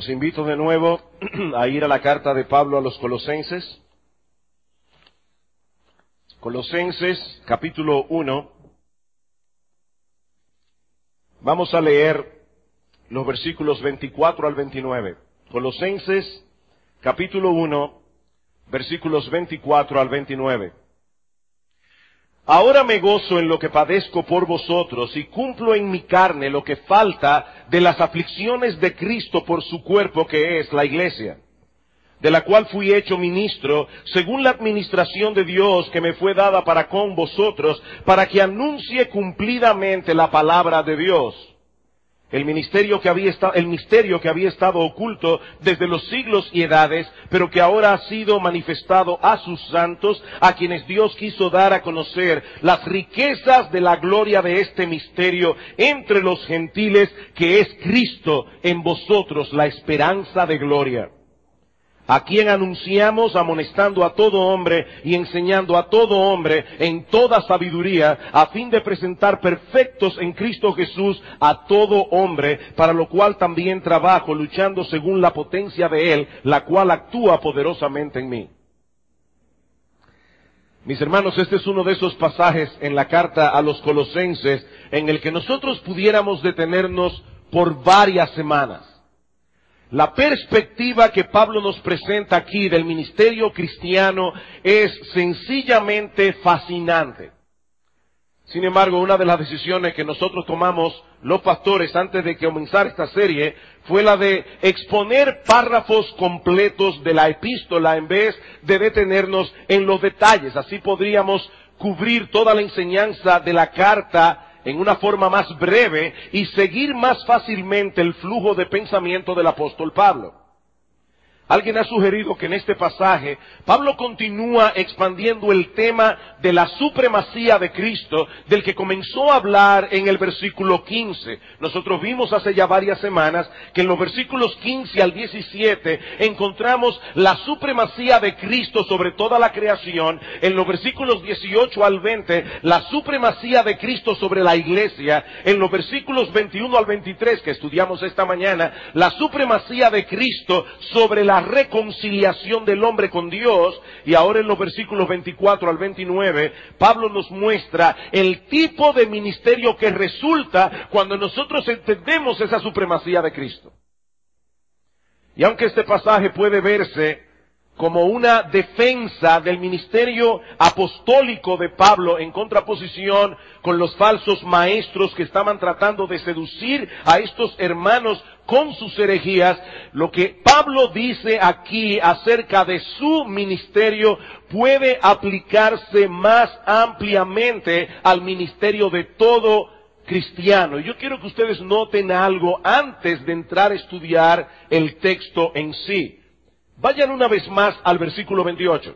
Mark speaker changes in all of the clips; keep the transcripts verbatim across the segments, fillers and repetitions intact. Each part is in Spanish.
Speaker 1: Los invito de nuevo a ir a la carta de Pablo a los Colosenses. Colosenses, capítulo uno. Vamos a leer los versículos veinticuatro al veintinueve. Colosenses, capítulo uno, versículos veinticuatro al veintinueve. Ahora me gozo en lo que padezco por vosotros y cumplo en mi carne lo que falta de las aflicciones de Cristo por su cuerpo, que es la iglesia, de la cual fui hecho ministro según la administración de Dios que me fue dada para con vosotros, para que anuncie cumplidamente la palabra de Dios. El ministerio que había estado, el misterio que había estado oculto desde los siglos y edades, pero que ahora ha sido manifestado a sus santos, a quienes Dios quiso dar a conocer las riquezas de la gloria de este misterio entre los gentiles, que es Cristo en vosotros, la esperanza de gloria. A quien anunciamos amonestando a todo hombre y enseñando a todo hombre en toda sabiduría, a fin de presentar perfectos en Cristo Jesús a todo hombre, para lo cual también trabajo, luchando según la potencia de Él, la cual actúa poderosamente en mí. Mis hermanos, este es uno de esos pasajes en la carta a los Colosenses en el que nosotros pudiéramos detenernos por varias semanas. La perspectiva que Pablo nos presenta aquí del ministerio cristiano es sencillamente fascinante. Sin embargo, una de las decisiones que nosotros tomamos los pastores antes de comenzar esta serie fue la de exponer párrafos completos de la epístola en vez de detenernos en los detalles. Así podríamos cubrir toda la enseñanza de la carta en una forma más breve y seguir más fácilmente el flujo de pensamiento del apóstol Pablo. Alguien ha sugerido que en este pasaje Pablo continúa expandiendo el tema de la supremacía de Cristo, del que comenzó a hablar en el versículo quince. Nosotros vimos hace ya varias semanas que en los versículos quince al diecisiete encontramos la supremacía de Cristo sobre toda la creación. En los versículos dieciocho al veinte, la supremacía de Cristo sobre la iglesia. En los versículos veintiuno al veintitrés, que estudiamos esta mañana, la supremacía de Cristo sobre la reconciliación del hombre con Dios. Y ahora en los versículos veinticuatro al veintinueve, Pablo nos muestra el tipo de ministerio que resulta cuando nosotros entendemos esa supremacía de Cristo. Y aunque este pasaje puede verse como una defensa del ministerio apostólico de Pablo en contraposición con los falsos maestros que estaban tratando de seducir a estos hermanos con sus herejías, lo que Pablo dice aquí acerca de su ministerio puede aplicarse más ampliamente al ministerio de todo cristiano. Y yo quiero que ustedes noten algo antes de entrar a estudiar el texto en sí. Vayan una vez más al versículo veintiocho.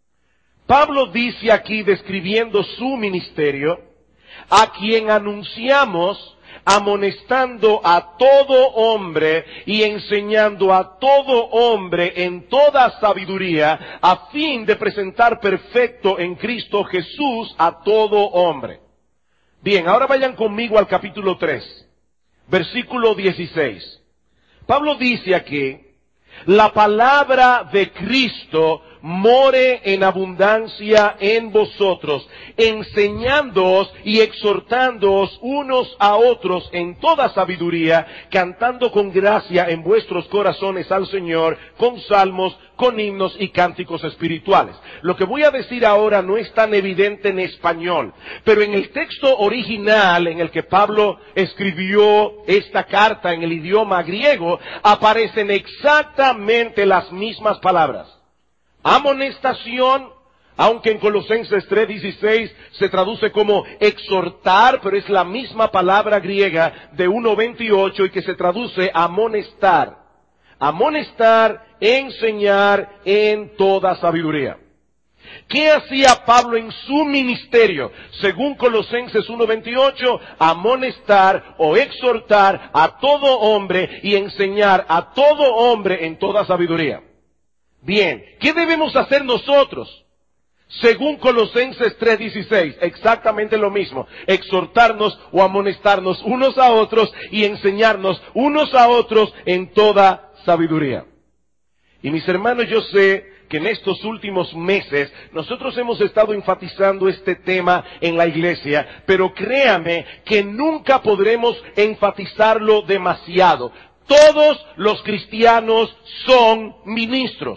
Speaker 1: Pablo dice aquí, describiendo su ministerio, a quien anunciamos amonestando a todo hombre y enseñando a todo hombre en toda sabiduría, a fin de presentar perfecto en Cristo Jesús a todo hombre. Bien, ahora vayan conmigo al capítulo tres, versículo dieciséis. Pablo dice aquí: la palabra de Cristo more en abundancia en vosotros, enseñándoos y exhortándoos unos a otros en toda sabiduría, cantando con gracia en vuestros corazones al Señor, con salmos, con himnos y cánticos espirituales. Lo que voy a decir ahora no es tan evidente en español, pero en el texto original en el que Pablo escribió esta carta en el idioma griego, aparecen exactamente las mismas palabras. Amonestación, aunque en Colosenses tres dieciséis se traduce como exhortar, pero es la misma palabra griega de uno veintiocho y que se traduce amonestar. Amonestar, enseñar en toda sabiduría. ¿Qué hacía Pablo en su ministerio? Según Colosenses uno veintiocho, amonestar o exhortar a todo hombre y enseñar a todo hombre en toda sabiduría. Bien, ¿qué debemos hacer nosotros? Según Colosenses tres dieciséis, exactamente lo mismo. Exhortarnos o amonestarnos unos a otros y enseñarnos unos a otros en toda sabiduría. Y mis hermanos, yo sé que en estos últimos meses nosotros hemos estado enfatizando este tema en la iglesia, pero créame que nunca podremos enfatizarlo demasiado. Todos los cristianos son ministros.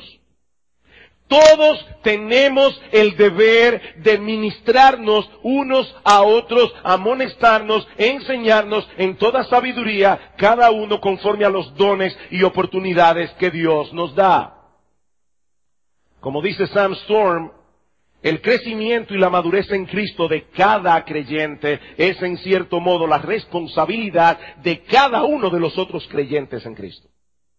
Speaker 1: Todos tenemos el deber de ministrarnos unos a otros, amonestarnos, enseñarnos en toda sabiduría, cada uno conforme a los dones y oportunidades que Dios nos da. Como dice Sam Storm, el crecimiento y la madurez en Cristo de cada creyente es en cierto modo la responsabilidad de cada uno de los otros creyentes en Cristo.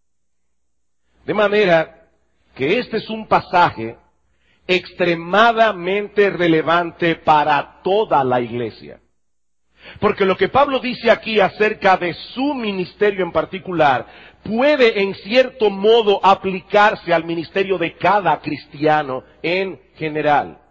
Speaker 1: De manera que este es un pasaje extremadamente relevante para toda la iglesia. Porque lo que Pablo dice aquí acerca de su ministerio en particular puede en cierto modo aplicarse al ministerio de cada cristiano en general.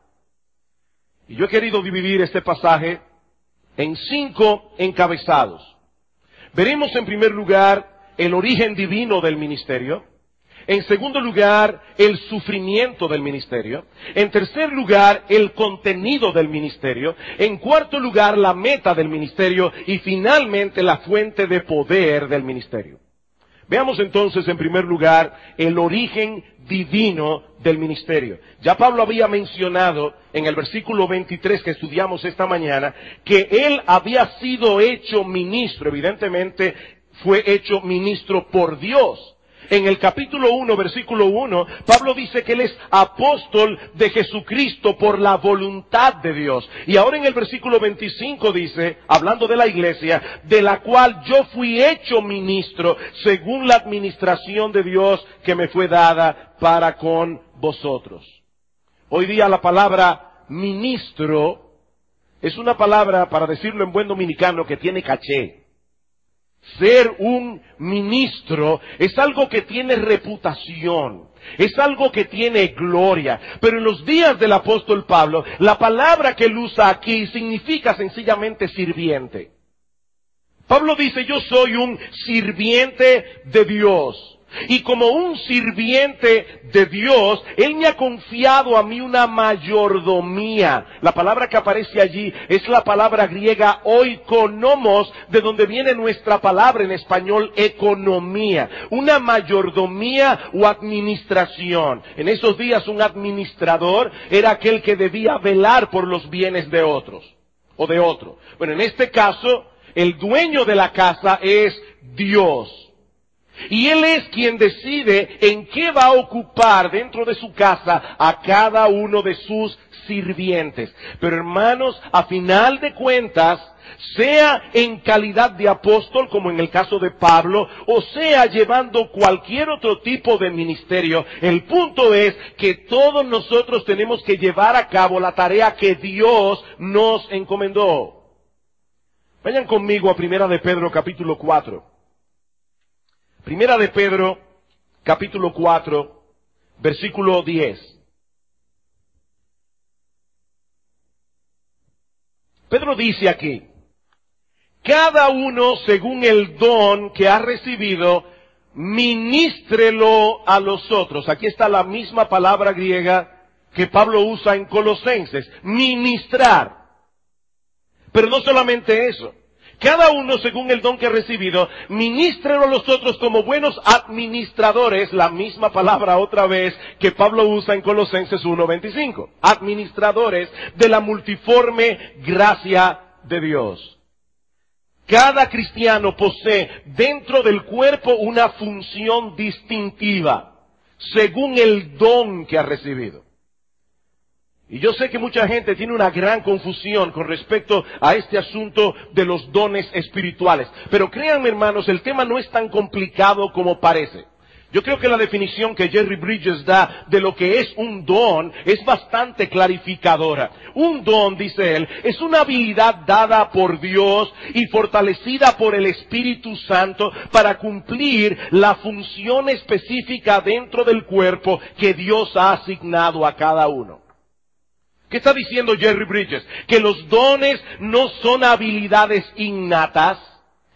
Speaker 1: Y yo he querido dividir este pasaje en cinco encabezados. Veremos en primer lugar el origen divino del ministerio. En segundo lugar, el sufrimiento del ministerio. En tercer lugar, el contenido del ministerio. En cuarto lugar, la meta del ministerio. Y finalmente, la fuente de poder del ministerio. Veamos entonces, en primer lugar, el origen divino del ministerio. Ya Pablo había mencionado en el versículo veintitrés que estudiamos esta mañana, que él había sido hecho ministro. Evidentemente, fue hecho ministro por Dios. En el capítulo uno, versículo uno, Pablo dice que él es apóstol de Jesucristo por la voluntad de Dios. Y ahora en el versículo veinticinco dice, hablando de la iglesia, de la cual yo fui hecho ministro según la administración de Dios que me fue dada para con vosotros. Hoy día la palabra ministro es una palabra, para decirlo en buen dominicano, que tiene caché. Ser un ministro es algo que tiene reputación, es algo que tiene gloria. Pero en los días del apóstol Pablo, la palabra que él usa aquí significa sencillamente sirviente. Pablo dice, yo soy un sirviente de Dios. Y como un sirviente de Dios, Él me ha confiado a mí una mayordomía. La palabra que aparece allí es la palabra griega oikonomos, de donde viene nuestra palabra en español economía. Una mayordomía o administración. En esos días un administrador era aquel que debía velar por los bienes de otros o de otro. Bueno, en este caso, el dueño de la casa es Dios. Y Él es quien decide en qué va a ocupar dentro de su casa a cada uno de sus sirvientes. Pero hermanos, a final de cuentas, sea en calidad de apóstol, como en el caso de Pablo, o sea llevando cualquier otro tipo de ministerio, el punto es que todos nosotros tenemos que llevar a cabo la tarea que Dios nos encomendó. Vayan conmigo a Primera de Pedro capítulo cuatro. Primera de Pedro, capítulo cuatro, versículo diez. Pedro dice aquí, cada uno según el don que ha recibido, ministrelo a los otros. Aquí está la misma palabra griega que Pablo usa en Colosenses, ministrar. Pero no solamente eso. Cada uno según el don que ha recibido, ministrelo a los otros como buenos administradores, la misma palabra otra vez que Pablo usa en Colosenses uno veinticinco. Administradores de la multiforme gracia de Dios. Cada cristiano posee dentro del cuerpo una función distintiva, según el don que ha recibido. Y yo sé que mucha gente tiene una gran confusión con respecto a este asunto de los dones espirituales. Pero créanme, hermanos, el tema no es tan complicado como parece. Yo creo que la definición que Jerry Bridges da de lo que es un don es bastante clarificadora. Un don, dice él, es una habilidad dada por Dios y fortalecida por el Espíritu Santo para cumplir la función específica dentro del cuerpo que Dios ha asignado a cada uno. ¿Qué está diciendo Jerry Bridges? Que los dones no son habilidades innatas,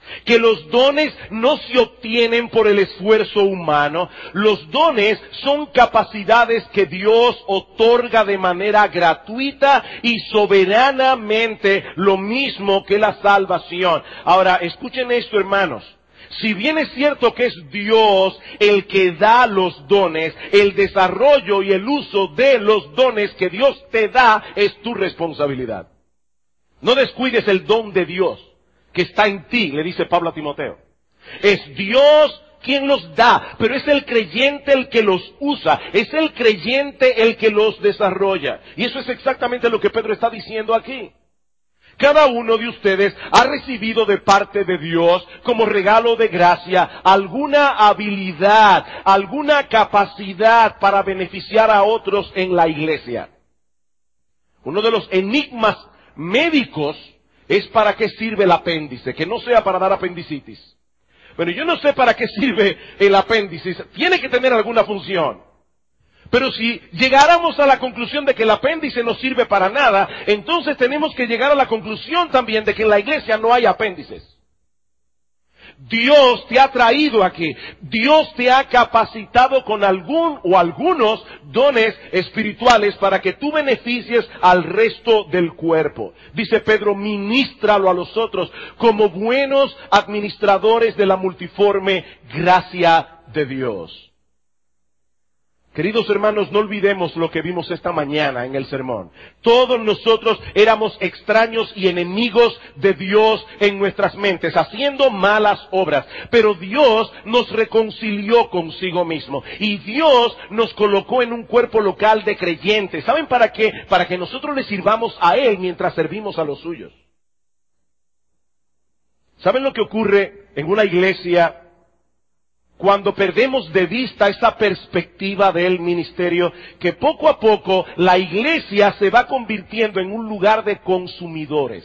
Speaker 1: Que los dones no se obtienen por el esfuerzo humano. Los dones son capacidades que Dios otorga de manera gratuita y soberanamente, lo mismo que la salvación. Ahora, escuchen esto, hermanos. Si bien es cierto que es Dios el que da los dones, el desarrollo y el uso de los dones que Dios te da es tu responsabilidad. No descuides el don de Dios que está en ti, le dice Pablo a Timoteo. Es Dios quien los da, pero es el creyente el que los usa, es el creyente el que los desarrolla. Y eso es exactamente lo que Pedro está diciendo aquí. Cada uno de ustedes ha recibido de parte de Dios, como regalo de gracia, alguna habilidad, alguna capacidad para beneficiar a otros en la iglesia. Uno de los enigmas médicos es para qué sirve el apéndice, que no sea para dar apendicitis. Pero yo no sé para qué sirve el apéndice, tiene que tener alguna función. Pero si llegáramos a la conclusión de que el apéndice no sirve para nada, entonces tenemos que llegar a la conclusión también de que en la iglesia no hay apéndices. Dios te ha traído aquí. Dios te ha capacitado con algún o algunos dones espirituales para que tú beneficies al resto del cuerpo. Dice Pedro, ministralo a los otros como buenos administradores de la multiforme gracia de Dios. Queridos hermanos, no olvidemos lo que vimos esta mañana en el sermón. Todos nosotros éramos extraños y enemigos de Dios en nuestras mentes, haciendo malas obras. Pero Dios nos reconcilió consigo mismo. Y Dios nos colocó en un cuerpo local de creyentes. ¿Saben para qué? Para que nosotros le sirvamos a Él mientras servimos a los suyos. ¿Saben lo que ocurre en una iglesia cuando perdemos de vista esa perspectiva del ministerio? Que poco a poco la iglesia se va convirtiendo en un lugar de consumidores.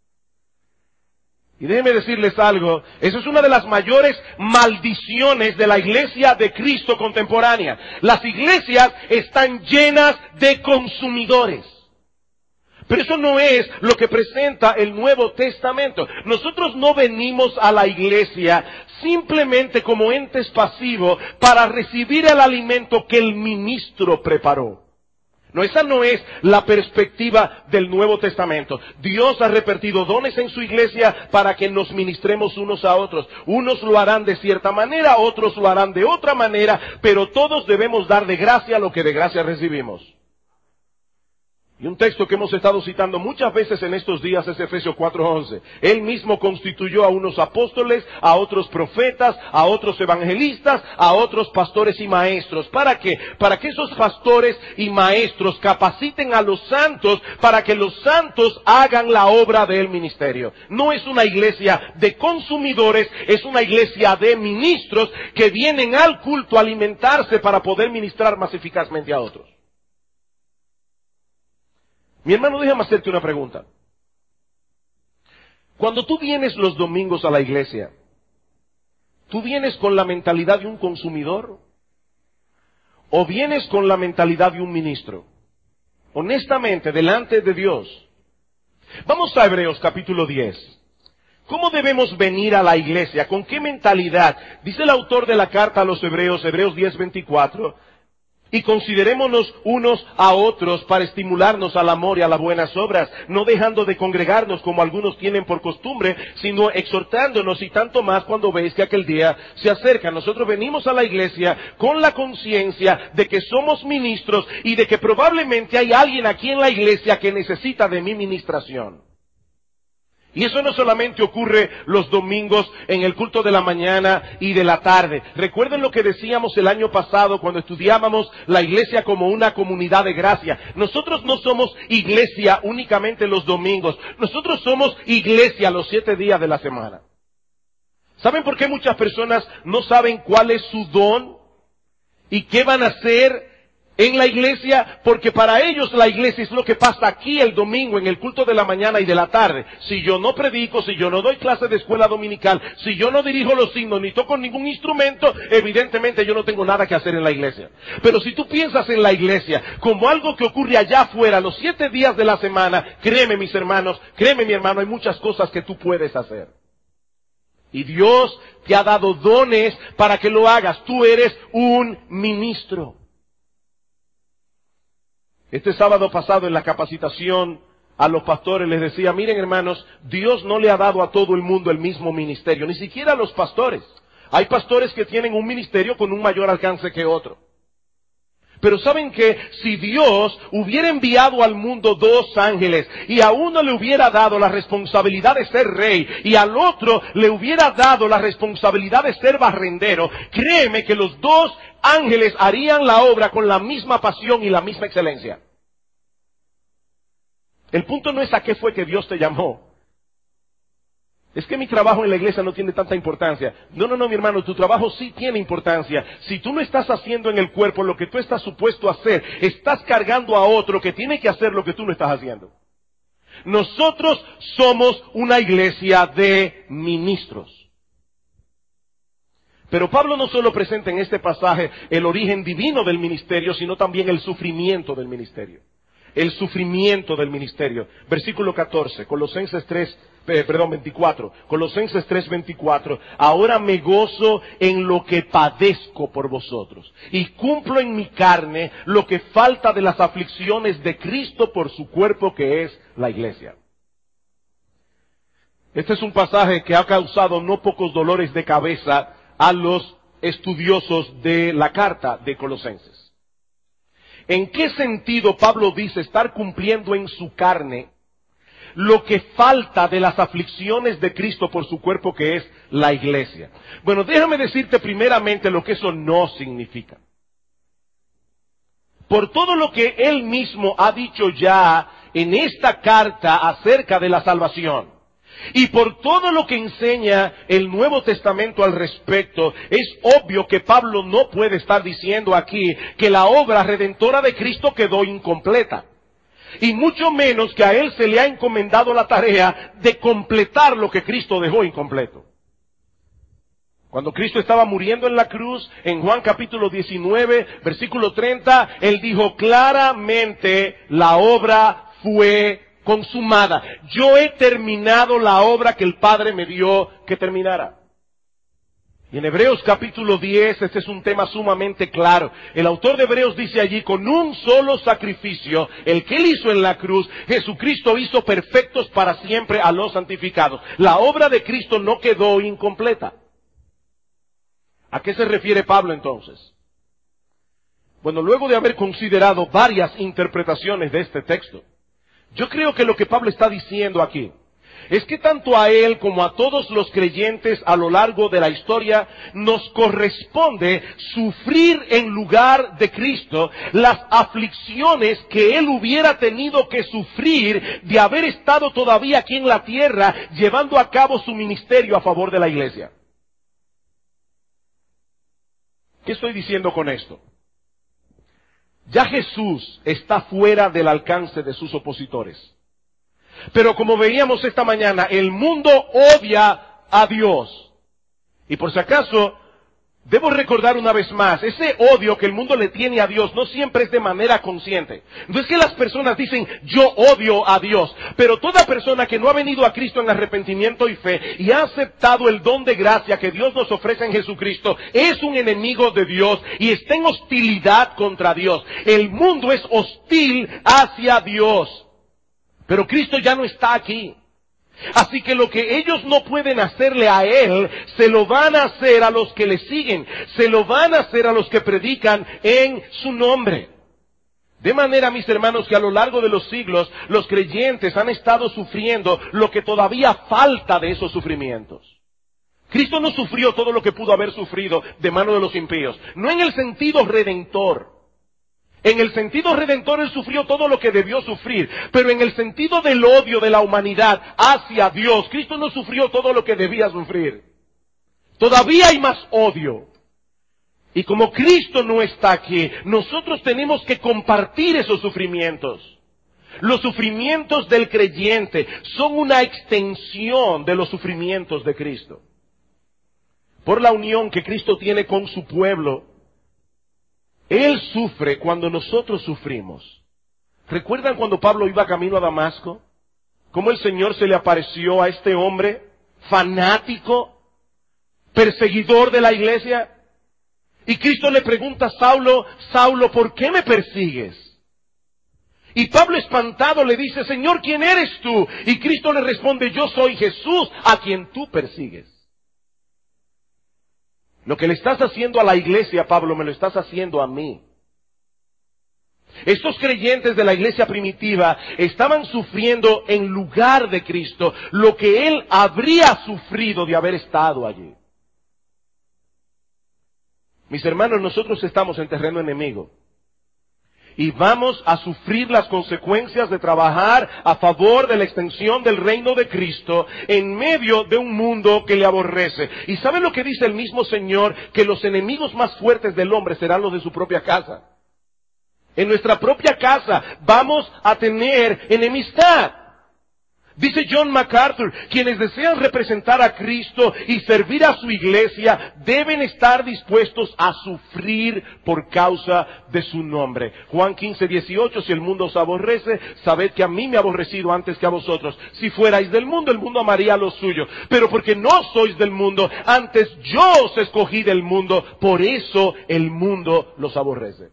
Speaker 1: Y déjenme decirles algo, eso es una de las mayores maldiciones de la iglesia de Cristo contemporánea. Las iglesias están llenas de consumidores. Pero eso no es lo que presenta el Nuevo Testamento. Nosotros no venimos a la iglesia simplemente como entes pasivos para recibir el alimento que el ministro preparó. No, esa no es la perspectiva del Nuevo Testamento. Dios ha repartido dones en su iglesia para que nos ministremos unos a otros. Unos lo harán de cierta manera, otros lo harán de otra manera, pero todos debemos dar de gracia lo que de gracia recibimos. Y un texto que hemos estado citando muchas veces en estos días es Efesios cuatro once. Él mismo constituyó a unos apóstoles, a otros profetas, a otros evangelistas, a otros pastores y maestros. ¿Para qué? Para que esos pastores y maestros capaciten a los santos para que los santos hagan la obra del ministerio. No es una iglesia de consumidores, es una iglesia de ministros que vienen al culto a alimentarse para poder ministrar más eficazmente a otros. Mi hermano, déjame hacerte una pregunta. Cuando tú vienes los domingos a la iglesia, ¿tú vienes con la mentalidad de un consumidor? ¿O vienes con la mentalidad de un ministro? Honestamente, delante de Dios. Vamos a Hebreos capítulo diez. ¿Cómo debemos venir a la iglesia? ¿Con qué mentalidad? Dice el autor de la carta a los Hebreos, Hebreos diez veinticuatro. Y considerémonos unos a otros para estimularnos al amor y a las buenas obras, no dejando de congregarnos como algunos tienen por costumbre, sino exhortándonos, y tanto más cuando veis que aquel día se acerca. Nosotros venimos a la iglesia con la conciencia de que somos ministros y de que probablemente hay alguien aquí en la iglesia que necesita de mi ministración. Y eso no solamente ocurre los domingos en el culto de la mañana y de la tarde. Recuerden lo que decíamos el año pasado cuando estudiábamos la iglesia como una comunidad de gracia. Nosotros no somos iglesia únicamente los domingos. Nosotros somos iglesia los siete días de la semana. ¿Saben por qué muchas personas no saben cuál es su don y qué van a hacer en la iglesia? Porque para ellos la iglesia es lo que pasa aquí el domingo en el culto de la mañana y de la tarde. Si yo no predico, si yo no doy clase de escuela dominical, si yo no dirijo los signos ni toco ningún instrumento, evidentemente yo no tengo nada que hacer en la iglesia. Pero si tú piensas en la iglesia como algo que ocurre allá afuera los siete días de la semana, créeme mis hermanos, créeme mi hermano, hay muchas cosas que tú puedes hacer. Y Dios te ha dado dones para que lo hagas. Tú eres un ministro. Este sábado pasado en la capacitación a los pastores les decía, miren hermanos, Dios no le ha dado a todo el mundo el mismo ministerio, ni siquiera a los pastores. Hay pastores que tienen un ministerio con un mayor alcance que otro. Pero saben que si Dios hubiera enviado al mundo dos ángeles y a uno le hubiera dado la responsabilidad de ser rey y al otro le hubiera dado la responsabilidad de ser barrendero, créeme que los dos ángeles harían la obra con la misma pasión y la misma excelencia. El punto no es a qué fue que Dios te llamó. Es que mi trabajo en la iglesia no tiene tanta importancia. No, no, no, mi hermano, tu trabajo sí tiene importancia. Si tú no estás haciendo en el cuerpo lo que tú estás supuesto a hacer, estás cargando a otro que tiene que hacer lo que tú no estás haciendo. Nosotros somos una iglesia de ministros. Pero Pablo no solo presenta en este pasaje el origen divino del ministerio, sino también el sufrimiento del ministerio. El sufrimiento del ministerio. Versículo catorce, Colosenses tres, eh, perdón, veinticuatro. Colosenses tres, veinticuatro. Ahora me gozo en lo que padezco por vosotros. Y cumplo en mi carne lo que falta de las aflicciones de Cristo por su cuerpo que es la iglesia. Este es un pasaje que ha causado no pocos dolores de cabeza a los estudiosos de la carta de Colosenses. ¿En qué sentido Pablo dice estar cumpliendo en su carne lo que falta de las aflicciones de Cristo por su cuerpo que es la iglesia? Bueno, déjame decirte primeramente lo que eso no significa. Por todo lo que él mismo ha dicho ya en esta carta acerca de la salvación, y por todo lo que enseña el Nuevo Testamento al respecto, es obvio que Pablo no puede estar diciendo aquí que la obra redentora de Cristo quedó incompleta. Y mucho menos que a él se le ha encomendado la tarea de completar lo que Cristo dejó incompleto. Cuando Cristo estaba muriendo en la cruz, en Juan capítulo diecinueve, versículo treinta, él dijo claramente, la obra fue consumada. Yo he terminado la obra que el Padre me dio que terminara. Y en Hebreos capítulo diez, este es un tema sumamente claro. El autor de Hebreos dice allí, con un solo sacrificio, el que él hizo en la cruz, Jesucristo hizo perfectos para siempre a los santificados. La obra de Cristo no quedó incompleta. ¿A qué se refiere Pablo entonces? Bueno, luego de haber considerado varias interpretaciones de este texto, yo creo que lo que Pablo está diciendo aquí es que tanto a él como a todos los creyentes a lo largo de la historia nos corresponde sufrir en lugar de Cristo las aflicciones que él hubiera tenido que sufrir de haber estado todavía aquí en la tierra llevando a cabo su ministerio a favor de la iglesia. ¿Qué estoy diciendo con esto? Ya Jesús está fuera del alcance de sus opositores. Pero como veíamos esta mañana, el mundo odia a Dios. Y por si acaso, debo recordar una vez más, ese odio que el mundo le tiene a Dios no siempre es de manera consciente. No es que las personas dicen, yo odio a Dios. Pero toda persona que no ha venido a Cristo en arrepentimiento y fe y ha aceptado el don de gracia que Dios nos ofrece en Jesucristo, es un enemigo de Dios y está en hostilidad contra Dios. El mundo es hostil hacia Dios. Pero Cristo ya no está aquí. Así que lo que ellos no pueden hacerle a Él, se lo van a hacer a los que le siguen. Se lo van a hacer a los que predican en su nombre. De manera, mis hermanos, que a lo largo de los siglos, los creyentes han estado sufriendo lo que todavía falta de esos sufrimientos. Cristo no sufrió todo lo que pudo haber sufrido de mano de los impíos. No en el sentido redentor. En el sentido redentor Él sufrió todo lo que debió sufrir, pero en el sentido del odio de la humanidad hacia Dios, Cristo no sufrió todo lo que debía sufrir. Todavía hay más odio. Y como Cristo no está aquí, nosotros tenemos que compartir esos sufrimientos. Los sufrimientos del creyente son una extensión de los sufrimientos de Cristo. Por la unión que Cristo tiene con su pueblo, Él sufre cuando nosotros sufrimos. ¿Recuerdan cuando Pablo iba camino a Damasco? ¿Cómo el Señor se le apareció a este hombre fanático perseguidor de la iglesia. Y Cristo le pregunta a Saulo, Saulo, ¿por qué me persigues? Y Pablo espantado le dice, Señor, ¿quién eres tú? Y Cristo le responde, yo soy Jesús a quien tú persigues. Lo que le estás haciendo a la iglesia, Pablo, me lo estás haciendo a mí. Estos creyentes de la iglesia primitiva estaban sufriendo en lugar de Cristo lo que Él habría sufrido de haber estado allí. Mis hermanos, nosotros estamos en terreno enemigo. Y vamos a sufrir las consecuencias de trabajar a favor de la extensión del reino de Cristo en medio de un mundo que le aborrece. ¿Y saben lo que dice el mismo Señor? Que los enemigos más fuertes del hombre serán los de su propia casa. En nuestra propia casa vamos a tener enemistad. Dice John MacArthur, quienes desean representar a Cristo y servir a su iglesia deben estar dispuestos a sufrir por causa de su nombre. Juan quince, dieciocho, si el mundo os aborrece, sabed que a mí me ha aborrecido antes que a vosotros. Si fuerais del mundo, el mundo amaría lo suyo. Pero porque no sois del mundo, antes yo os escogí del mundo, por eso el mundo los aborrece.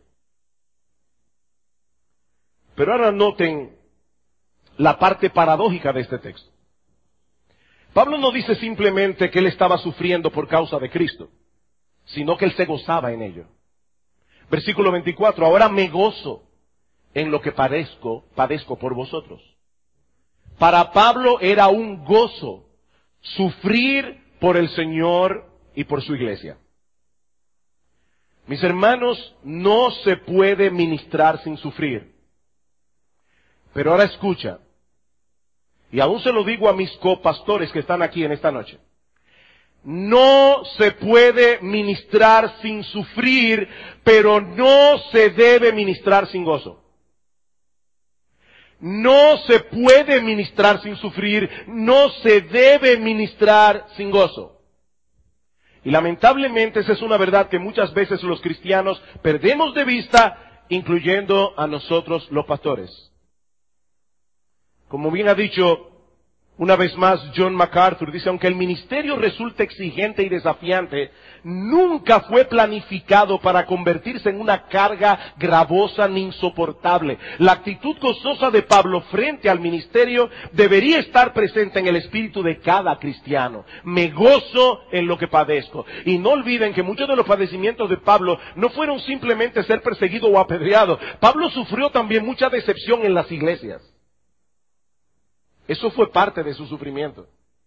Speaker 1: Pero ahora noten la parte paradójica de este texto. Pablo no dice simplemente que él estaba sufriendo por causa de Cristo, sino que él se gozaba en ello. Versículo veinticuatro, ahora me gozo en lo que padezco, padezco por vosotros. Para Pablo era un gozo sufrir por el Señor y por su iglesia. Mis hermanos, no se puede ministrar sin sufrir. Pero ahora escucha, y aún se lo digo a mis copastores que están aquí en esta noche, no se puede ministrar sin sufrir, pero no se debe ministrar sin gozo. No se puede ministrar sin sufrir, no se debe ministrar sin gozo. Y lamentablemente esa es una verdad que muchas veces los cristianos perdemos de vista, incluyendo a nosotros los pastores. Como bien ha dicho una vez más John MacArthur, dice, aunque el ministerio resulte exigente y desafiante, nunca fue planificado para convertirse en una carga gravosa ni insoportable. La actitud gozosa de Pablo frente al ministerio debería estar presente en el espíritu de cada cristiano. Me gozo en lo que padezco. Y no olviden que muchos de los padecimientos de Pablo no fueron simplemente ser perseguido o apedreado. Pablo sufrió también mucha decepción en las iglesias. Eso fue parte de su sufrimiento.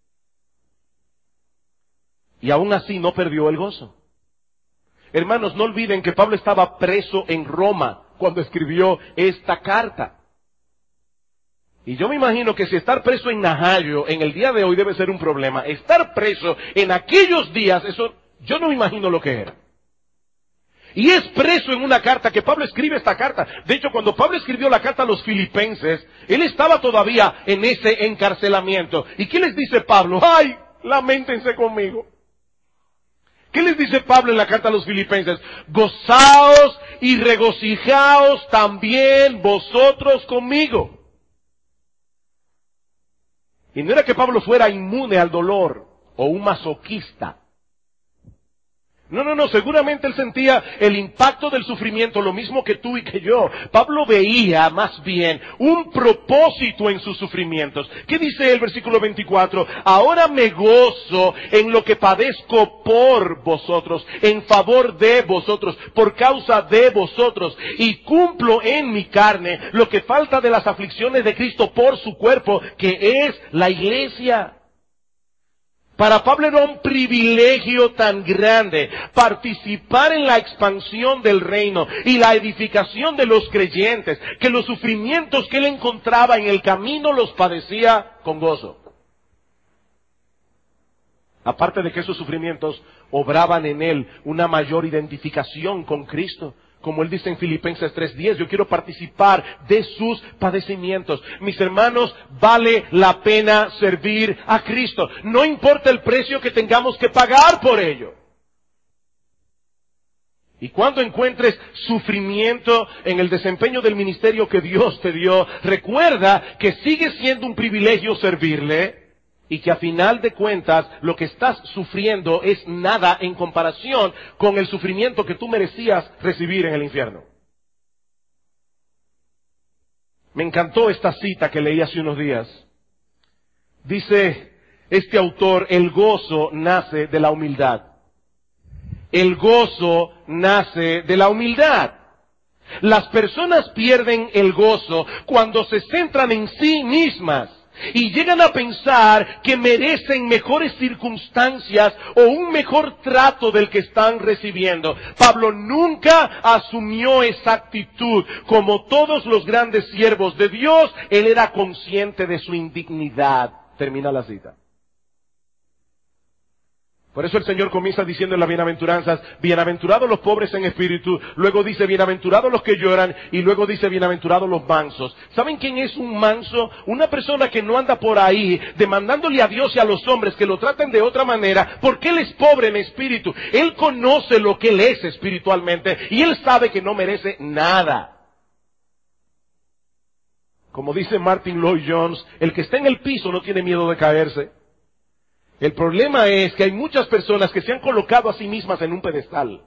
Speaker 1: Y aún así no perdió el gozo. Hermanos, no olviden que Pablo estaba preso en Roma cuando escribió esta carta. Y yo me imagino que si estar preso en Najayo en el día de hoy debe ser un problema, estar preso en aquellos días, eso yo no me imagino lo que era. Y es preso en una carta, que Pablo escribe esta carta. De hecho, cuando Pablo escribió la carta a los filipenses, él estaba todavía en ese encarcelamiento. ¿Y qué les dice Pablo? ¡Ay! Lamentense conmigo. ¿Qué les dice Pablo en la carta a los filipenses? Gozaos y regocijaos también vosotros conmigo. Y no era que Pablo fuera inmune al dolor o un masoquista. No, no, no, seguramente él sentía el impacto del sufrimiento, lo mismo que tú y que yo. Pablo veía más bien un propósito en sus sufrimientos. ¿Qué dice el versículo veinticuatro? Ahora me gozo en lo que padezco por vosotros, en favor de vosotros, por causa de vosotros, y cumplo en mi carne lo que falta de las aflicciones de Cristo por su cuerpo, que es la iglesia. Para Pablo era un privilegio tan grande participar en la expansión del reino y la edificación de los creyentes, que los sufrimientos que él encontraba en el camino los padecía con gozo. Aparte de que esos sufrimientos obraban en él una mayor identificación con Cristo. Como él dice en Filipenses tres diez, yo quiero participar de sus padecimientos. Mis hermanos, vale la pena servir a Cristo. No importa el precio que tengamos que pagar por ello. Y cuando encuentres sufrimiento en el desempeño del ministerio que Dios te dio, recuerda que sigue siendo un privilegio servirle y que a final de cuentas lo que estás sufriendo es nada en comparación con el sufrimiento que tú merecías recibir en el infierno. Me encantó esta cita que leí hace unos días. Dice este autor: el gozo nace de la humildad. El gozo nace de la humildad. Las personas pierden el gozo cuando se centran en sí mismas y llegan a pensar que merecen mejores circunstancias o un mejor trato del que están recibiendo. Pablo nunca asumió esa actitud. Como todos los grandes siervos de Dios, él era consciente de su indignidad. Termina la cita. Por eso el Señor comienza diciendo en las bienaventuranzas: bienaventurados los pobres en espíritu, luego dice bienaventurados los que lloran, y luego dice bienaventurados los mansos. ¿Saben quién es un manso? Una persona que no anda por ahí demandándole a Dios y a los hombres que lo traten de otra manera, porque él es pobre en espíritu. Él conoce lo que él es espiritualmente, y él sabe que no merece nada. Como dice Martin Lloyd Jones, el que está en el piso no tiene miedo de caerse. El problema es que hay muchas personas que se han colocado a sí mismas en un pedestal,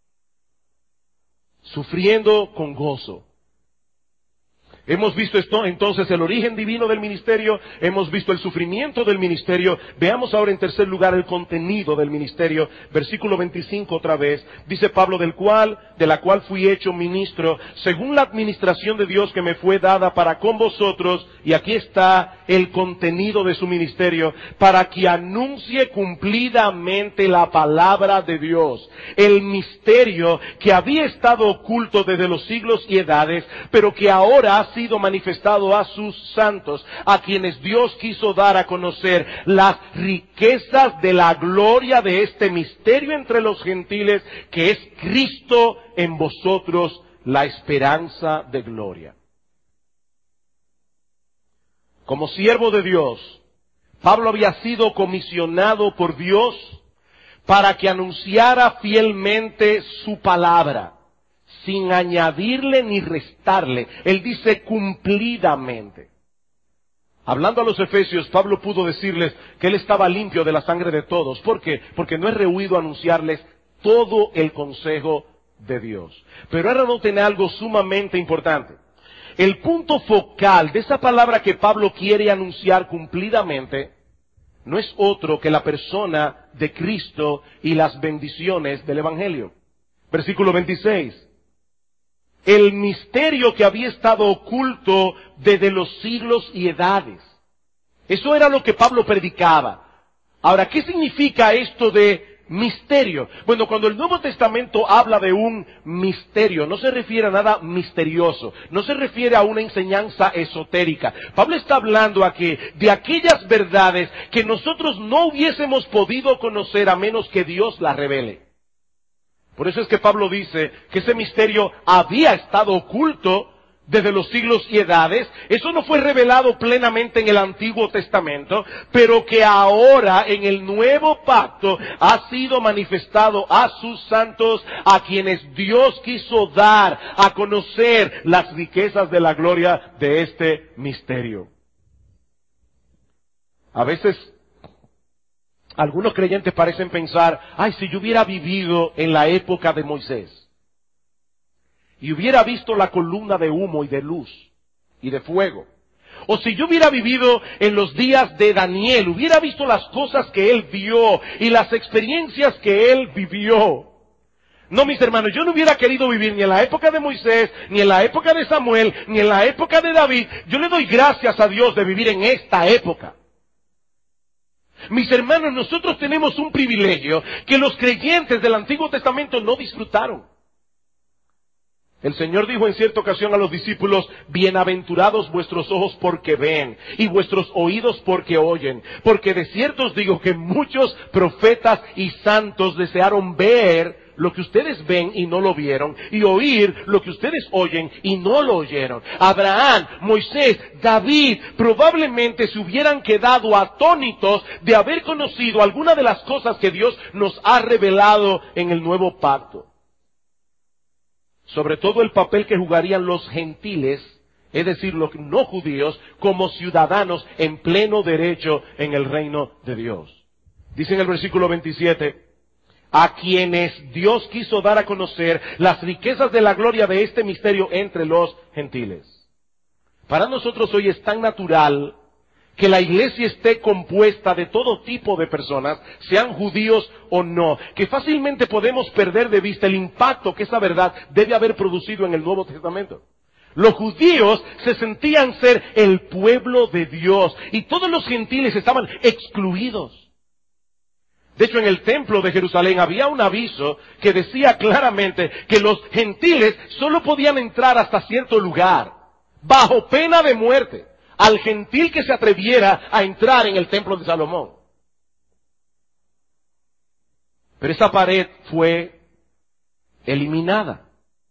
Speaker 1: sufriendo con gozo. Hemos visto esto, entonces, el origen divino del ministerio, hemos visto el sufrimiento del ministerio. Veamos ahora en tercer lugar el contenido del ministerio. Versículo veinticinco otra vez, dice Pablo: del cual, de la cual fui hecho ministro, según la administración de Dios que me fue dada para con vosotros, y aquí está el contenido de su ministerio, para que anuncie cumplidamente la palabra de Dios, el misterio que había estado oculto desde los siglos y edades, pero que ahora ha sido manifestado a sus santos, a quienes Dios quiso dar a conocer las riquezas de la gloria de este misterio entre los gentiles, que es Cristo en vosotros, la esperanza de gloria. Como siervo de Dios, Pablo había sido comisionado por Dios para que anunciara fielmente su palabra, sin añadirle ni restarle. Él dice cumplidamente. Hablando a los efesios, Pablo pudo decirles que él estaba limpio de la sangre de todos. ¿Por qué? Porque no he rehuido anunciarles todo el consejo de Dios. Pero ahora noten algo sumamente importante. El punto focal de esa palabra que Pablo quiere anunciar cumplidamente no es otro que la persona de Cristo y las bendiciones del Evangelio. Versículo veintiséis. El misterio que había estado oculto desde los siglos y edades. Eso era lo que Pablo predicaba. Ahora, ¿qué significa esto de misterio? Bueno, cuando el Nuevo Testamento habla de un misterio, no se refiere a nada misterioso, no se refiere a una enseñanza esotérica. Pablo está hablando aquí de aquellas verdades que nosotros no hubiésemos podido conocer a menos que Dios las revele. Por eso es que Pablo dice que ese misterio había estado oculto desde los siglos y edades. Eso no fue revelado plenamente en el Antiguo Testamento, pero que ahora en el Nuevo Pacto ha sido manifestado a sus santos, a quienes Dios quiso dar a conocer las riquezas de la gloria de este misterio. A veces algunos creyentes parecen pensar: ay, si yo hubiera vivido en la época de Moisés y hubiera visto la columna de humo y de luz y de fuego, o si yo hubiera vivido en los días de Daniel, hubiera visto las cosas que él vio y las experiencias que él vivió. No, mis hermanos, yo no hubiera querido vivir ni en la época de Moisés, ni en la época de Samuel, ni en la época de David. Yo le doy gracias a Dios de vivir en esta época. Mis hermanos, nosotros tenemos un privilegio que los creyentes del Antiguo Testamento no disfrutaron. El Señor dijo en cierta ocasión a los discípulos: bienaventurados vuestros ojos porque ven, y vuestros oídos porque oyen. Porque de cierto os digo que muchos profetas y santos desearon ver lo que ustedes ven y no lo vieron, y oír lo que ustedes oyen y no lo oyeron. Abraham, Moisés, David probablemente se hubieran quedado atónitos de haber conocido alguna de las cosas que Dios nos ha revelado en el nuevo pacto. Sobre todo el papel que jugarían los gentiles es decir, los no judíos, como ciudadanos en pleno derecho en el reino de Dios. Dice en el versículo veintisiete, a quienes Dios quiso dar a conocer las riquezas de la gloria de este misterio entre los gentiles. Para nosotros hoy es tan natural que la iglesia esté compuesta de todo tipo de personas, sean judíos o no, que fácilmente podemos perder de vista el impacto que esa verdad debe haber producido en el Nuevo Testamento. Los judíos se sentían ser el pueblo de Dios y todos los gentiles estaban excluidos. De hecho, en el templo de Jerusalén había un aviso que decía claramente que los gentiles solo podían entrar hasta cierto lugar, bajo pena de muerte, al gentil que se atreviera a entrar en el templo de Salomón. Pero esa pared fue eliminada.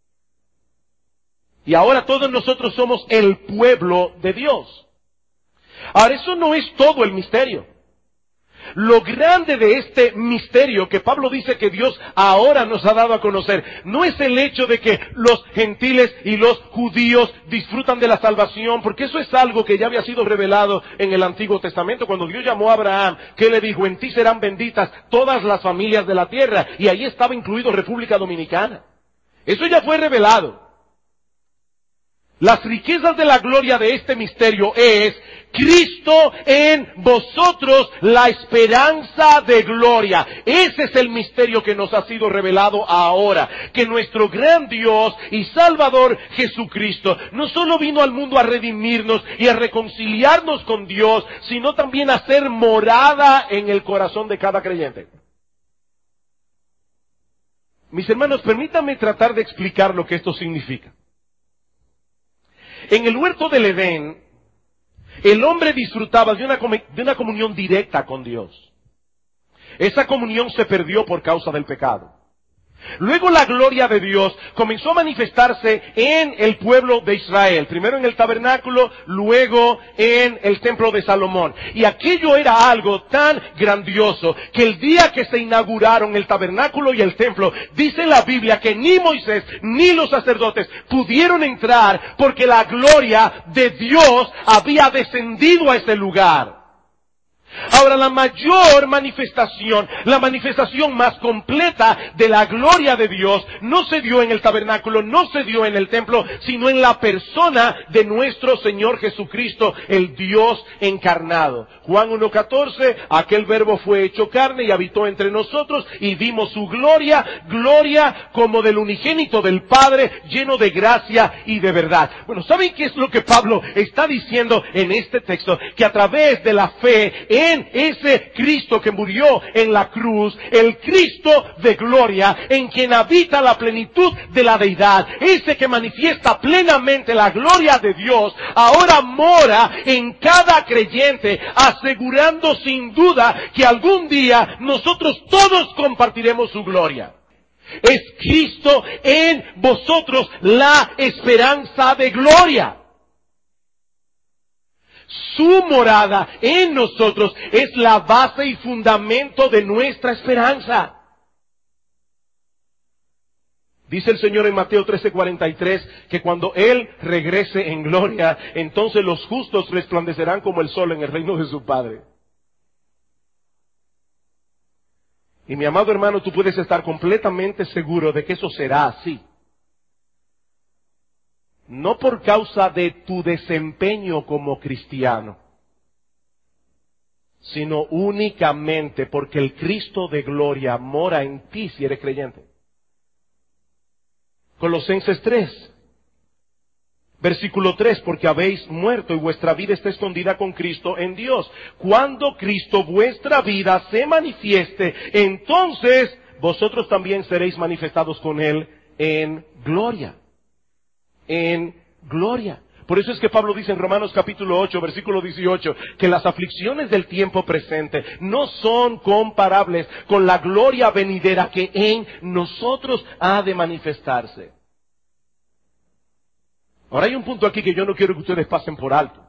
Speaker 1: Y ahora todos nosotros somos el pueblo de Dios. Ahora, eso no es todo el misterio. Lo grande de este misterio que Pablo dice que Dios ahora nos ha dado a conocer, no es el hecho de que los gentiles y los judíos disfrutan de la salvación, porque eso es algo que ya había sido revelado en el Antiguo Testamento. Cuando Dios llamó a Abraham, ¿qué le dijo? En ti serán benditas todas las familias de la tierra. Y ahí estaba incluido República Dominicana. Eso ya fue revelado. Las riquezas de la gloria de este misterio es Cristo en vosotros, la esperanza de gloria. Ese es el misterio que nos ha sido revelado ahora. Que nuestro gran Dios y Salvador Jesucristo no solo vino al mundo a redimirnos y a reconciliarnos con Dios, sino también a ser morada en el corazón de cada creyente. Mis hermanos, permítanme tratar de explicar lo que esto significa. En el huerto del Edén, el hombre disfrutaba de una, de una comunión directa con Dios. Esa comunión se perdió por causa del pecado. Luego la gloria de Dios comenzó a manifestarse en el pueblo de Israel. Primero en el tabernáculo, luego en el templo de Salomón. Y aquello era algo tan grandioso que el día que se inauguraron el tabernáculo y el templo, dice la Biblia que ni Moisés ni los sacerdotes pudieron entrar porque la gloria de Dios había descendido a ese lugar. Ahora, la mayor manifestación, la manifestación más completa de la gloria de Dios no se dio en el tabernáculo, no se dio en el templo, sino en la persona de nuestro Señor Jesucristo, el Dios encarnado. Juan uno catorce, aquel verbo fue hecho carne y habitó entre nosotros y vimos su gloria, gloria como del unigénito del Padre, lleno de gracia y de verdad. Bueno, ¿saben qué es lo que Pablo está diciendo en este texto? Que a través de la fe en ese Cristo que murió en la cruz, el Cristo de gloria, en quien habita la plenitud de la deidad, ese que manifiesta plenamente la gloria de Dios, ahora mora en cada creyente, asegurando sin duda que algún día nosotros todos compartiremos su gloria. Es Cristo en vosotros, la esperanza de gloria. Su morada en nosotros es la base y fundamento de nuestra esperanza. Dice el Señor en Mateo trece cuarenta y tres que cuando Él regrese en gloria, entonces los justos resplandecerán como el sol en el reino de su Padre. Y mi amado hermano, tú puedes estar completamente seguro de que eso será así. No por causa de tu desempeño como cristiano, sino únicamente porque el Cristo de gloria mora en ti si eres creyente. Colosenses tres, versículo tres, porque habéis muerto y vuestra vida está escondida con Cristo en Dios. Cuando Cristo vuestra vida se manifieste, entonces vosotros también seréis manifestados con Él en gloria. En gloria. Por eso es que Pablo dice en Romanos capítulo ocho, versículo dieciocho, que las aflicciones del tiempo presente no son comparables con la gloria venidera que en nosotros ha de manifestarse. Ahora hay un punto aquí que yo no quiero que ustedes pasen por alto.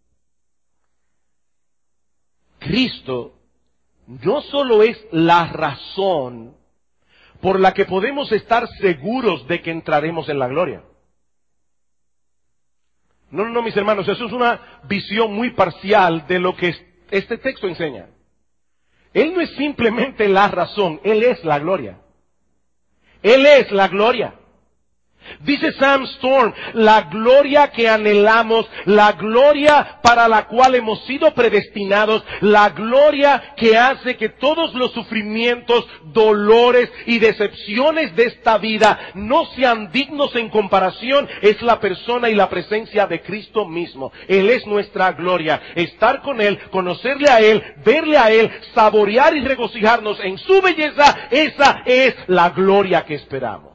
Speaker 1: Cristo no solo es la razón por la que podemos estar seguros de que entraremos en la gloria. No, no, no, mis hermanos, eso es una visión muy parcial de lo que este texto enseña. Él no es simplemente la razón, Él es la gloria. Él es la gloria. Dice Sam Storm, la gloria que anhelamos, la gloria para la cual hemos sido predestinados, la gloria que hace que todos los sufrimientos, dolores y decepciones de esta vida no sean dignos en comparación, es la persona y la presencia de Cristo mismo. Él es nuestra gloria. Estar con Él, conocerle a Él, verle a Él, saborear y regocijarnos en su belleza, esa es la gloria que esperamos.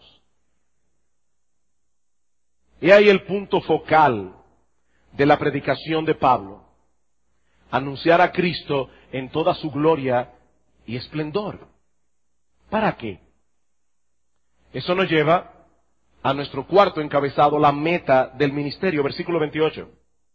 Speaker 1: Y ahí el punto focal de la predicación de Pablo. Anunciar a Cristo en toda su gloria y esplendor. ¿Para qué? Eso nos lleva a nuestro cuarto encabezado, la meta del ministerio, versículo veintiocho.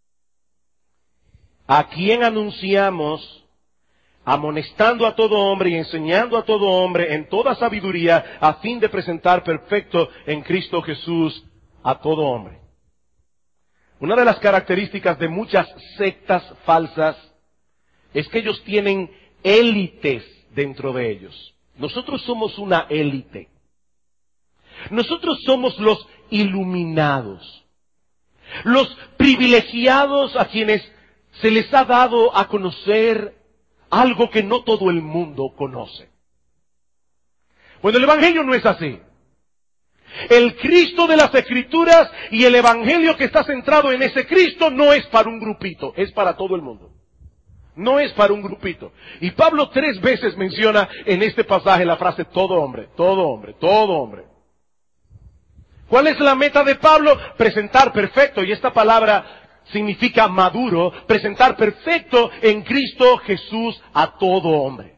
Speaker 1: A quien anunciamos, amonestando a todo hombre y enseñando a todo hombre en toda sabiduría, a fin de presentar perfecto en Cristo Jesús a todo hombre. Una de las características de muchas sectas falsas es que ellos tienen élites dentro de ellos. Nosotros somos una élite. Nosotros somos los iluminados, los privilegiados a quienes se les ha dado a conocer algo que no todo el mundo conoce. Bueno, el Evangelio no es así. El Cristo de las Escrituras y el Evangelio que está centrado en ese Cristo no es para un grupito, es para todo el mundo. No es para un grupito. Y Pablo tres veces menciona en este pasaje la frase todo hombre, todo hombre, todo hombre. ¿Cuál es la meta de Pablo? Presentar perfecto, y esta palabra significa maduro, presentar perfecto en Cristo Jesús a todo hombre.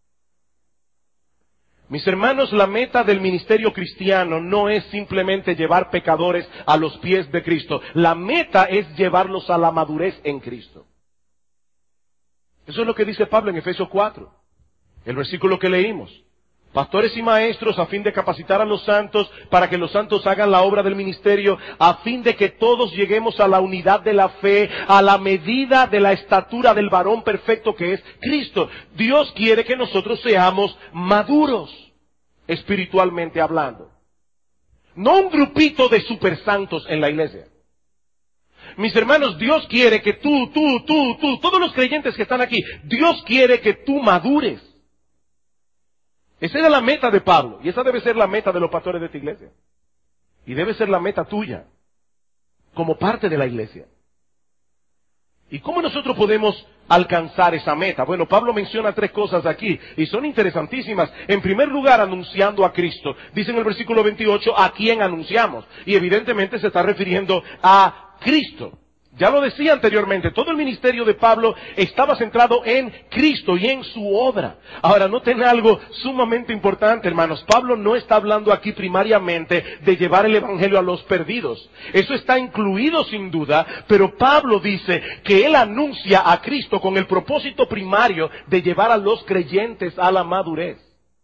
Speaker 1: Mis hermanos, la meta del ministerio cristiano no es simplemente llevar pecadores a los pies de Cristo. La meta es llevarlos a la madurez en Cristo. Eso es lo que dice Pablo en Efesios cuatro, el versículo que leímos. Pastores y maestros a fin de capacitar a los santos para que los santos hagan la obra del ministerio, a fin de que todos lleguemos a la unidad de la fe, a la medida de la estatura del varón perfecto que es Cristo. Dios quiere que nosotros seamos maduros, espiritualmente hablando. No un grupito de super santos en la iglesia. Mis hermanos, Dios quiere que tú, tú, tú, tú, todos los creyentes que están aquí, Dios quiere que tú madures. Esa era la meta de Pablo, y esa debe ser la meta de los pastores de esta iglesia. Y debe ser la meta tuya, como parte de la iglesia. ¿Y cómo nosotros podemos alcanzar esa meta? Bueno, Pablo menciona tres cosas aquí, y son interesantísimas. En primer lugar, anunciando a Cristo. Dice en el versículo veintiocho, ¿a quién anunciamos? Y evidentemente se está refiriendo a Cristo. Ya lo decía anteriormente, todo el ministerio de Pablo estaba centrado en Cristo y en su obra. Ahora, noten algo sumamente importante, hermanos. Pablo no está hablando aquí primariamente de llevar el evangelio a los perdidos. Eso está incluido sin duda, pero Pablo dice que él anuncia a Cristo con el propósito primario de llevar a los creyentes a la madurez.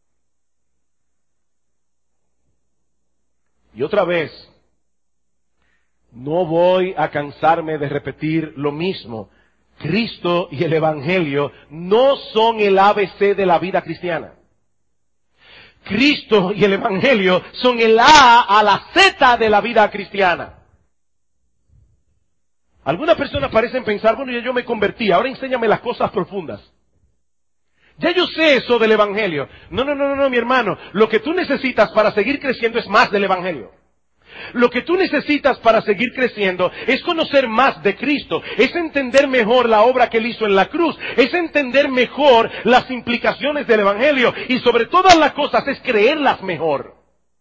Speaker 1: Y otra vez, no voy a cansarme de repetir lo mismo. Cristo y el Evangelio no son el A B C de la vida cristiana. Cristo y el Evangelio son el A a la Z de la vida cristiana. Algunas personas parecen pensar, bueno, ya yo me convertí, ahora enséñame las cosas profundas. Ya yo sé eso del Evangelio. No, no, no, no, no, mi hermano. Lo que tú necesitas para seguir creciendo es más del Evangelio. Lo que tú necesitas para seguir creciendo es conocer más de Cristo, es entender mejor la obra que Él hizo en la cruz, es entender mejor las implicaciones del Evangelio y sobre todas las cosas es creerlas mejor.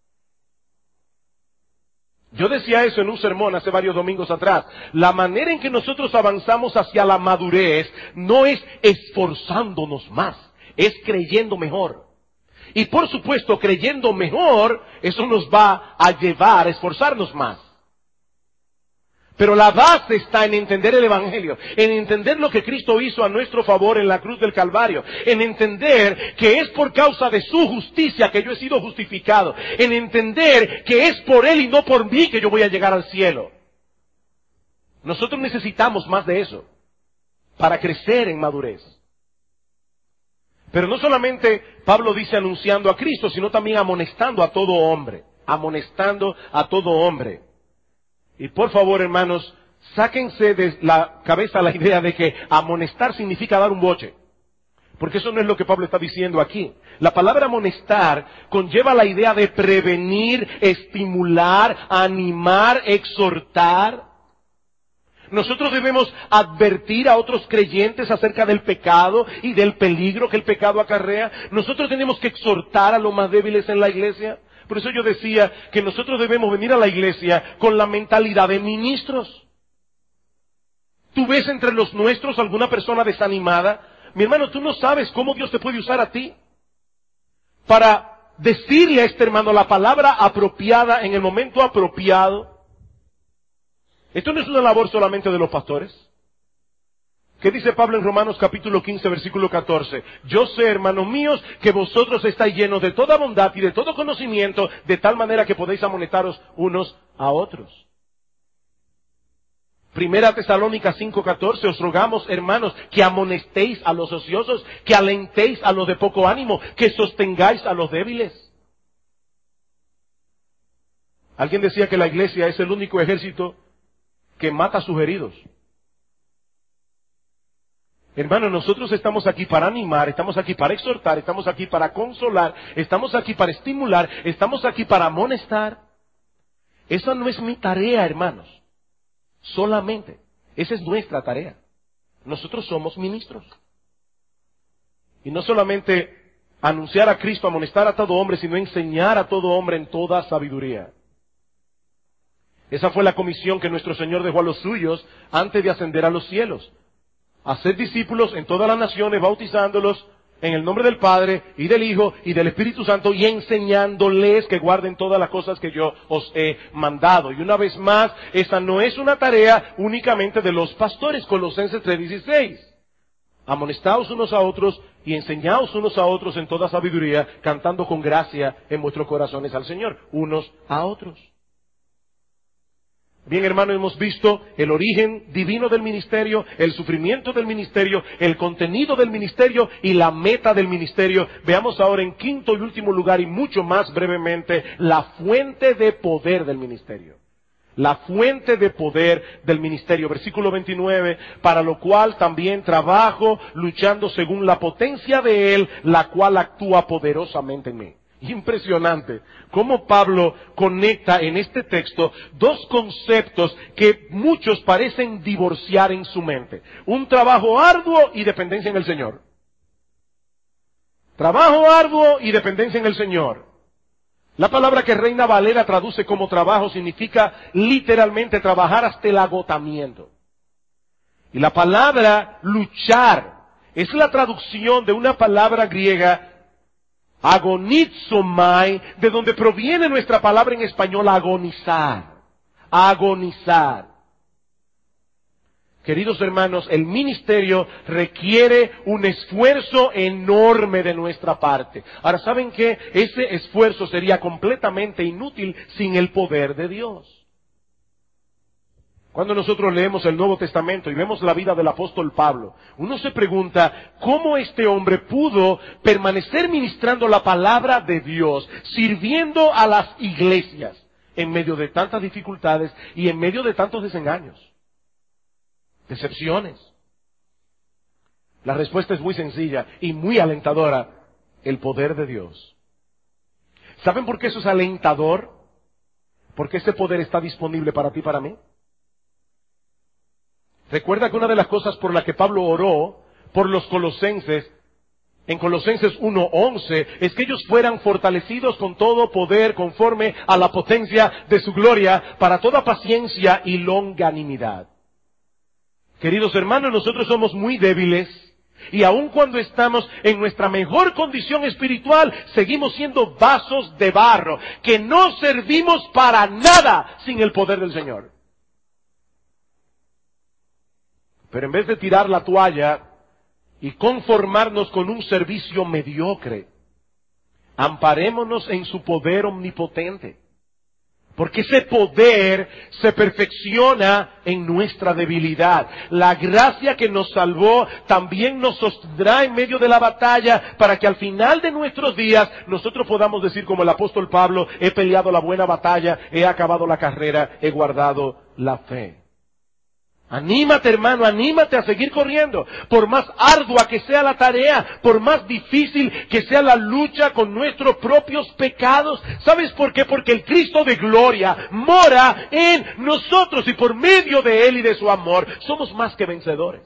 Speaker 1: Yo decía eso en un sermón hace varios domingos atrás. La manera en que nosotros avanzamos hacia la madurez no es esforzándonos más, es creyendo mejor. Y por supuesto, creyendo mejor, eso nos va a llevar a esforzarnos más. Pero la base está en entender el Evangelio, en entender lo que Cristo hizo a nuestro favor en la cruz del Calvario, en entender que es por causa de su justicia que yo he sido justificado, en entender que es por Él y no por mí que yo voy a llegar al cielo. Nosotros necesitamos más de eso para crecer en madurez. Pero no solamente Pablo dice anunciando a Cristo, sino también amonestando a todo hombre. Amonestando a todo hombre. Y por favor, hermanos, sáquense de la cabeza la idea de que amonestar significa dar un boche. Porque eso no es lo que Pablo está diciendo aquí. La palabra amonestar conlleva la idea de prevenir, estimular, animar, exhortar. Nosotros debemos advertir a otros creyentes acerca del pecado y del peligro que el pecado acarrea. Nosotros tenemos que exhortar a los más débiles en la iglesia. Por eso yo decía que nosotros debemos venir a la iglesia con la mentalidad de ministros. ¿Tú ves entre los nuestros alguna persona desanimada? Mi hermano, tú no sabes cómo Dios te puede usar a ti para decirle a este hermano la palabra apropiada en el momento apropiado. Esto no es una labor solamente de los pastores. ¿Qué dice Pablo en Romanos capítulo quince, versículo catorce? Yo sé, hermanos míos, que vosotros estáis llenos de toda bondad y de todo conocimiento, de tal manera que podéis amonestaros unos a otros. Primera Tesalónica cinco catorce, os rogamos, hermanos, que amonestéis a los ociosos, que alentéis a los de poco ánimo, que sostengáis a los débiles. Alguien decía que la iglesia es el único ejército que mata a sus heridos. Hermanos, nosotros estamos aquí para animar, estamos aquí para exhortar, estamos aquí para consolar, estamos aquí para estimular, estamos aquí para amonestar. Esa no es mi tarea, hermanos. Solamente. Esa es nuestra tarea. Nosotros somos ministros. Y no solamente anunciar a Cristo, amonestar a todo hombre, sino enseñar a todo hombre en toda sabiduría. Esa fue la comisión que nuestro Señor dejó a los suyos antes de ascender a los cielos. Hacer discípulos en todas las naciones, bautizándolos en el nombre del Padre y del Hijo y del Espíritu Santo y enseñándoles que guarden todas las cosas que yo os he mandado. Y una vez más, esa no es una tarea únicamente de los pastores. Colosenses tres dieciséis. Amonestaos unos a otros y enseñaos unos a otros en toda sabiduría, cantando con gracia en vuestros corazones al Señor, unos a otros. Bien, hermano, hemos visto el origen divino del ministerio, el sufrimiento del ministerio, el contenido del ministerio y la meta del ministerio. Veamos ahora en quinto y último lugar y mucho más brevemente la fuente de poder del ministerio. La fuente de poder del ministerio. Versículo veintinueve, para lo cual también trabajo luchando según la potencia de Él, la cual actúa poderosamente en mí. Impresionante cómo Pablo conecta en este texto dos conceptos que muchos parecen divorciar en su mente. Un trabajo arduo y dependencia en el Señor. Trabajo arduo y dependencia en el Señor. La palabra que Reina Valera traduce como trabajo significa literalmente trabajar hasta el agotamiento. Y la palabra luchar es la traducción de una palabra griega agonizomai, de donde proviene nuestra palabra en español agonizar. Agonizar. Queridos hermanos, el ministerio requiere un esfuerzo enorme de nuestra parte. Ahora, ¿saben qué? Ese esfuerzo sería completamente inútil sin el poder de Dios. Cuando nosotros leemos el Nuevo Testamento y vemos la vida del apóstol Pablo, uno se pregunta cómo este hombre pudo permanecer ministrando la palabra de Dios, sirviendo a las iglesias en medio de tantas dificultades y en medio de tantos desengaños, decepciones. La respuesta es muy sencilla y muy alentadora: el poder de Dios. ¿Saben por qué eso es alentador? Porque ese poder está disponible para ti y para mí. Recuerda que una de las cosas por las que Pablo oró por los colosenses, en Colosenses uno once, es que ellos fueran fortalecidos con todo poder conforme a la potencia de su gloria para toda paciencia y longanimidad. Queridos hermanos, nosotros somos muy débiles y aun cuando estamos en nuestra mejor condición espiritual, seguimos siendo vasos de barro que no servimos para nada sin el poder del Señor. Pero en vez de tirar la toalla y conformarnos con un servicio mediocre, amparémonos en su poder omnipotente. Porque ese poder se perfecciona en nuestra debilidad. La gracia que nos salvó también nos sostendrá en medio de la batalla para que al final de nuestros días nosotros podamos decir como el apóstol Pablo, he peleado la buena batalla, he acabado la carrera, he guardado la fe. Anímate, hermano, anímate a seguir corriendo. Por más ardua que sea la tarea, por más difícil que sea la lucha con nuestros propios pecados. ¿Sabes por qué? Porque el Cristo de gloria mora en nosotros y por medio de Él y de su amor somos más que vencedores.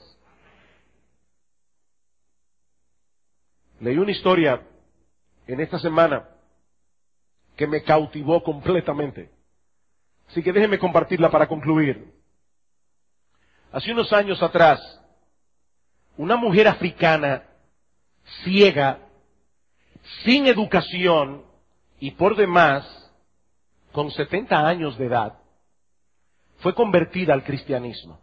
Speaker 1: Leí una historia en esta semana que me cautivó completamente. Así que déjenme compartirla para concluir. Hace unos años atrás, una mujer africana, ciega, sin educación y por demás, con setenta años de edad, fue convertida al cristianismo.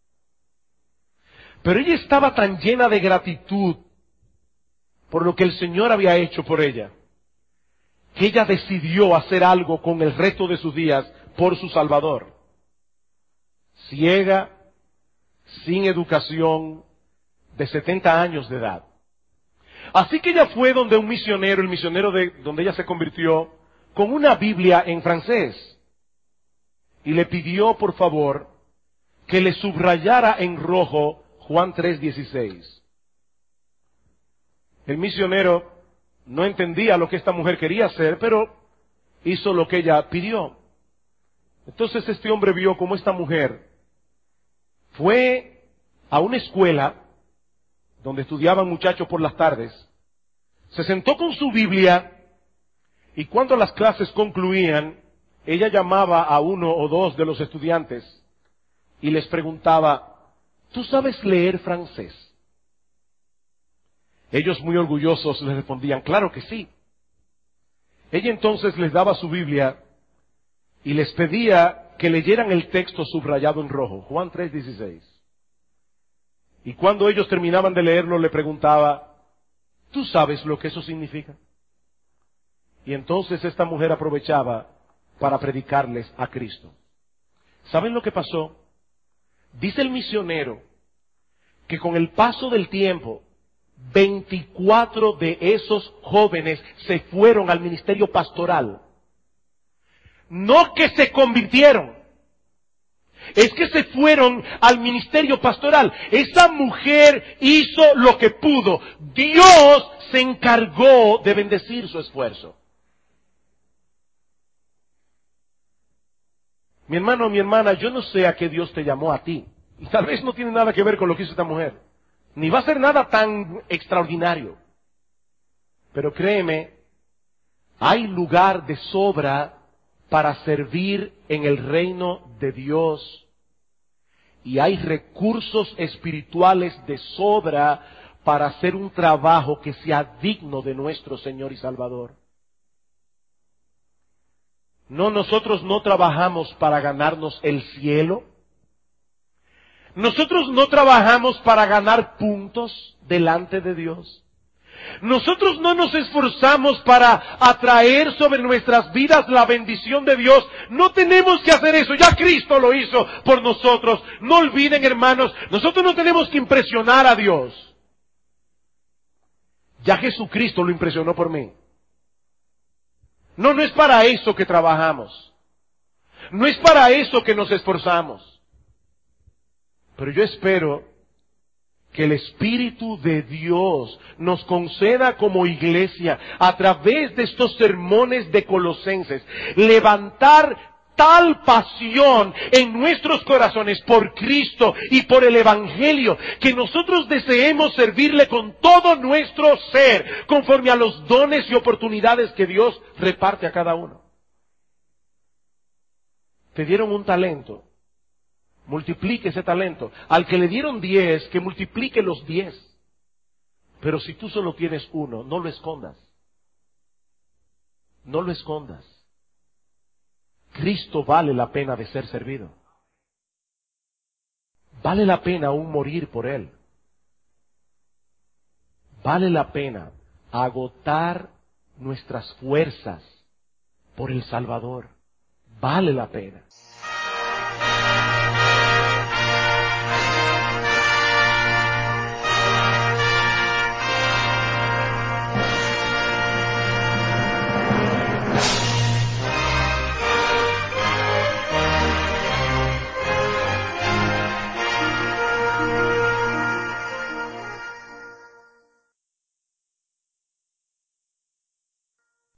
Speaker 1: Pero ella estaba tan llena de gratitud por lo que el Señor había hecho por ella, que ella decidió hacer algo con el resto de sus días por su Salvador. Ciega, sin educación, de setenta años de edad. Así que ella fue donde un misionero, el misionero de donde ella se convirtió, con una Biblia en francés. Y le pidió, por favor, que le subrayara en rojo Juan tres dieciséis. El misionero no entendía lo que esta mujer quería hacer, pero hizo lo que ella pidió. Entonces este hombre vio cómo esta mujer fue a una escuela donde estudiaban muchachos por las tardes, se sentó con su Biblia y cuando las clases concluían, ella llamaba a uno o dos de los estudiantes y les preguntaba, ¿tú sabes leer francés? Ellos muy orgullosos les respondían, claro que sí. Ella entonces les daba su Biblia y les pedía que leyeran el texto subrayado en rojo, Juan tres dieciséis. Y cuando ellos terminaban de leerlo, le preguntaba, ¿tú sabes lo que eso significa? Y entonces esta mujer aprovechaba para predicarles a Cristo. ¿Saben lo que pasó? Dice el misionero que con el paso del tiempo, veinticuatro de esos jóvenes se fueron al ministerio pastoral. No que se convirtieron, es que se fueron al ministerio pastoral. Esa mujer hizo lo que pudo. Dios se encargó de bendecir su esfuerzo. Mi hermano, mi hermana, yo no sé a qué Dios te llamó a ti. Y tal vez no tiene nada que ver con lo que hizo esta mujer. Ni va a ser nada tan extraordinario. Pero créeme, hay lugar de sobra para servir en el reino de Dios. Y hay recursos espirituales de sobra para hacer un trabajo que sea digno de nuestro Señor y Salvador. No, nosotros no trabajamos para ganarnos el cielo. Nosotros no trabajamos para ganar puntos delante de Dios. Nosotros no nos esforzamos para atraer sobre nuestras vidas la bendición de Dios. No tenemos que hacer eso. Ya Cristo lo hizo por nosotros. No olviden, hermanos, nosotros no tenemos que impresionar a Dios. Ya Jesucristo lo impresionó por mí. No, no es para eso que trabajamos. No es para eso que nos esforzamos. Pero yo espero que el Espíritu de Dios nos conceda como iglesia, a través de estos sermones de Colosenses, levantar tal pasión en nuestros corazones por Cristo y por el Evangelio, que nosotros deseemos servirle con todo nuestro ser, conforme a los dones y oportunidades que Dios reparte a cada uno. Te dieron un talento. Multiplique ese talento. Al que le dieron diez, que multiplique los diez. Pero si tú solo tienes uno, no lo escondas. No lo escondas. Cristo vale la pena de ser servido. Vale la pena aún morir por Él. Vale la pena agotar nuestras fuerzas por el Salvador. vale la pena.